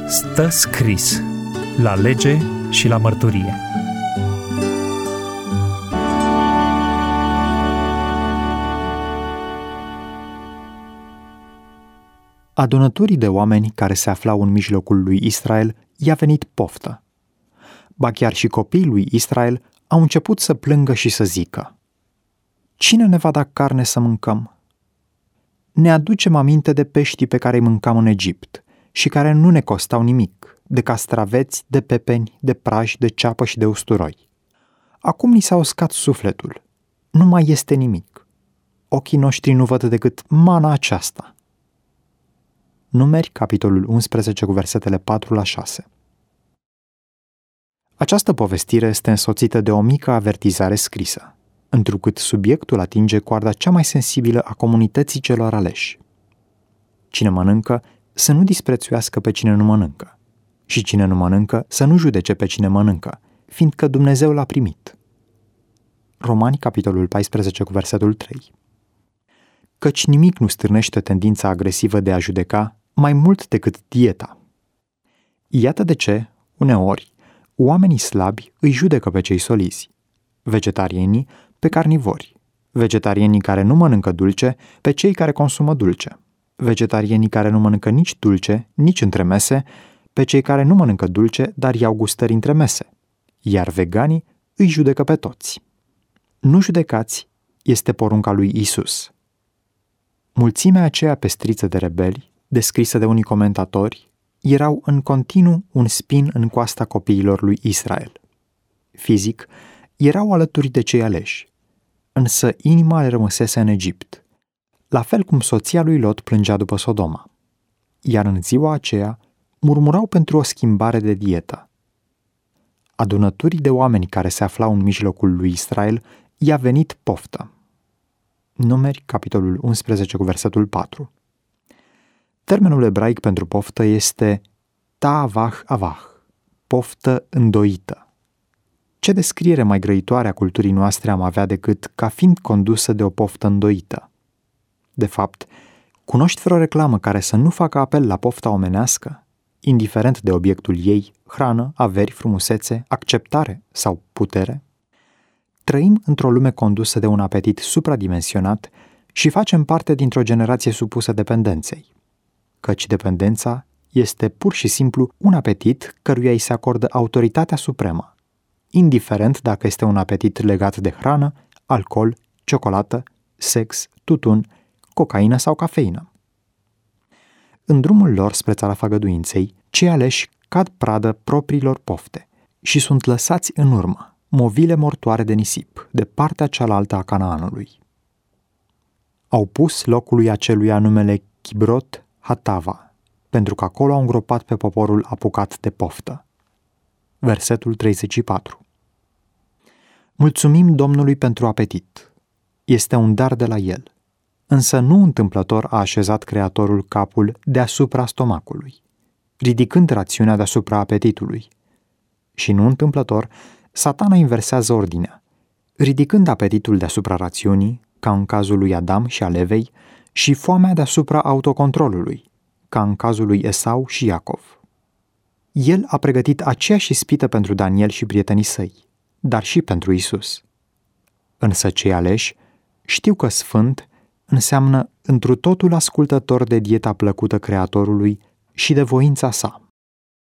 Stă scris la lege și la mărturie. Adunăturii de oameni care se aflau în mijlocul lui Israel i-a venit poftă. Ba chiar și copiii lui Israel au început să plângă și să zică: Cine ne va da carne să mâncăm? Ne aducem aminte de peștii pe care îi mâncam în Egipt și care nu ne costau nimic, de castraveți, de pepeni, de praj, de ceapă și de usturoi. Acum ni s-a uscat sufletul. Nu mai este nimic. Ochii noștri nu văd decât mana aceasta. Numeri, capitolul 11, cu versetele 4-6. Această povestire este însoțită de o mică avertizare scrisă, întrucât subiectul atinge coarda cea mai sensibilă a comunității celor aleși. Cine mănâncă, să nu disprețuiască pe cine nu mănâncă, și cine nu mănâncă, să nu judece pe cine mănâncă, fiindcă Dumnezeu l-a primit. Romani, capitolul 14, cu versetul 3. Căci nimic nu stârnește tendința agresivă de a judeca mai mult decât dieta. Iată de ce, uneori, oamenii slabi îi judecă pe cei solizi, vegetarienii pe carnivori, vegetarienii care nu mănâncă dulce pe cei care consumă dulce, vegetarienii care nu mănâncă nici dulce, nici între mese, pe cei care nu mănâncă dulce, dar iau gustări între mese, iar veganii îi judecă pe toți. Nu judecați este porunca lui Isus. Mulțimea aceea pestriță de rebeli, descrisă de unii comentatori, erau în continuu un spin în coasta copiilor lui Israel. Fizic, erau alături de cei aleși, însă inima le rămăsese în Egipt, la fel cum soția lui Lot plângea după Sodoma. Iar în ziua aceea murmurau pentru o schimbare de dietă. Adunăturii de oameni care se aflau în mijlocul lui Israel i-a venit poftă. Numeri, capitolul 11, cu versetul 4. Termenul ebraic pentru poftă este ta'avach avach, poftă îndoită. Ce descriere mai grăitoare a culturii noastre am avea decât ca fiind condusă de o poftă îndoită? De fapt, cunoști vreo reclamă care să nu facă apel la pofta omenească, indiferent de obiectul ei, hrană, averi, frumusețe, acceptare sau putere? Trăim într-o lume condusă de un apetit supradimensionat și facem parte dintr-o generație supusă dependenței. Căci dependența este pur și simplu un apetit căruia îi se acordă autoritatea supremă, indiferent dacă este un apetit legat de hrană, alcool, ciocolată, sex, tutun, cocaină sau cafeină. În drumul lor spre țara făgăduinței, cei aleși cad pradă propriilor pofte și sunt lăsați în urmă, movile mortoare de nisip, de partea cealaltă a Canaanului. Au pus locului aceluia numele Kibrot Hatava, pentru că acolo au îngropat pe poporul apucat de poftă. Versetul 34. Mulțumim Domnului pentru apetit. Este un dar de la El, însă nu întâmplător a așezat Creatorul capul deasupra stomacului, ridicând rațiunea deasupra apetitului. Și nu întâmplător, Satana inversează ordinea, ridicând apetitul deasupra rațiunii, ca în cazul lui Adam și al Evei, și foamea deasupra autocontrolului, ca în cazul lui Esau și Iacov. El a pregătit aceeași ispită pentru Daniel și prietenii săi, dar și pentru Isus. Însă cei aleși știu că sfânt înseamnă întru totul ascultător de dieta plăcută Creatorului și de voința sa.